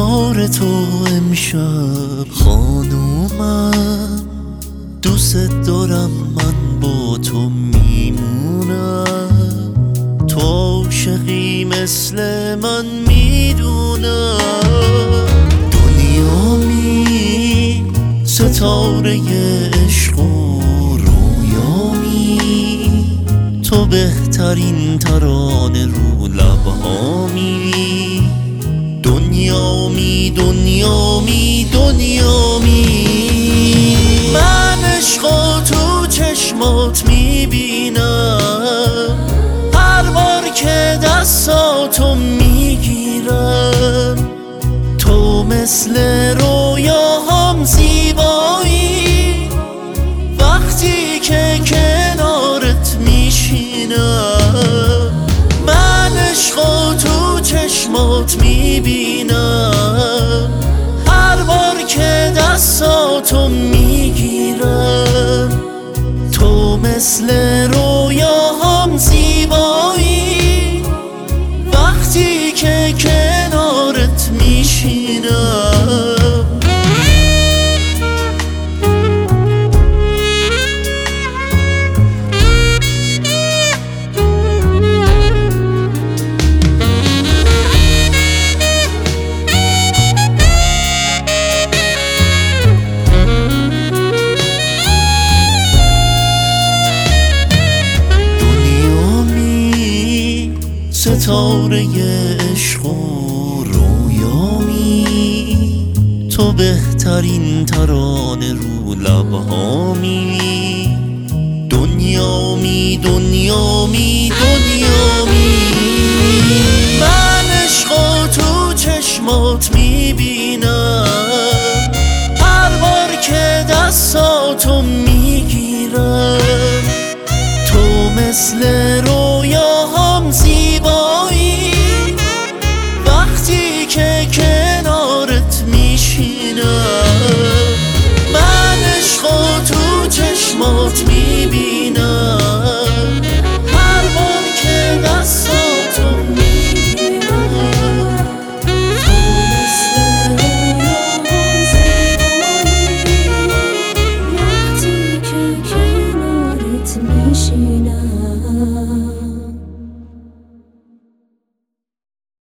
دیدار تو امشب خانومم، دوست دارم من با تو میمونم، تو عاشقی مثل من میدونم، دنیامی ستاره عشق و رویامی، تو بهترین ترانه رو لبهامی، دنیامی دنیامی دنیامی. من عشقا تو چشمات میبینم، هر بار که دستاتو میگیرم، تو مثل رویاهام زیبایی، وقتی که کنارت میشینم. من عشقا تو چشمات میبینم، هر بار که دستاتو میگیرم، تو مثل رویاهام زیبایی، وقتی که کنارت میشینم. ستاره عشق و رویامی، تو بهترین ترانه رو لبهامی، دنیامی دنیامی دنیامی. من عشقا تو چشمات میبینم، هر بار که دستاتو میگیرم، تو مثل